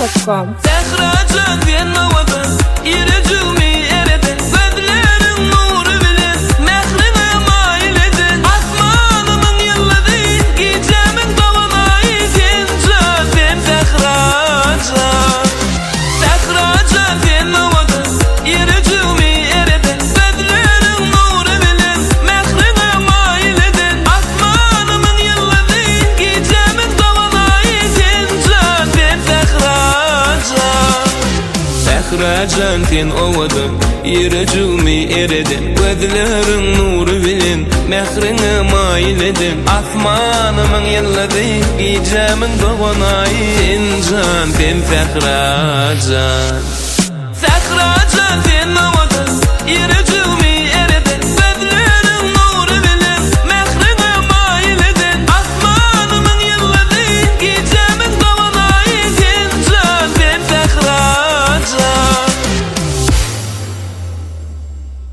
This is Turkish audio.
gmail.com. Zehracan ben navadan İrecumi ereden Gözlerin nuru bilen Mehrine mail eden Asmanımın yılladı Gecemin davanayı Gencan ben Zehracan. Zehracan ben navadan İrecumi ereden Gözlerin nuru bilen Mehrine mail eden Asmanımın yılladı Gecemin davanayı Gencan ben Zehracan. Zehracan ten ovada İrecumi ereden Gözlerin nuru bilen Mehrine mail eden Asmanımın yılladı Gecemin davanayı Gencan ben Zehracan. Zehracan ten ovada İrecumi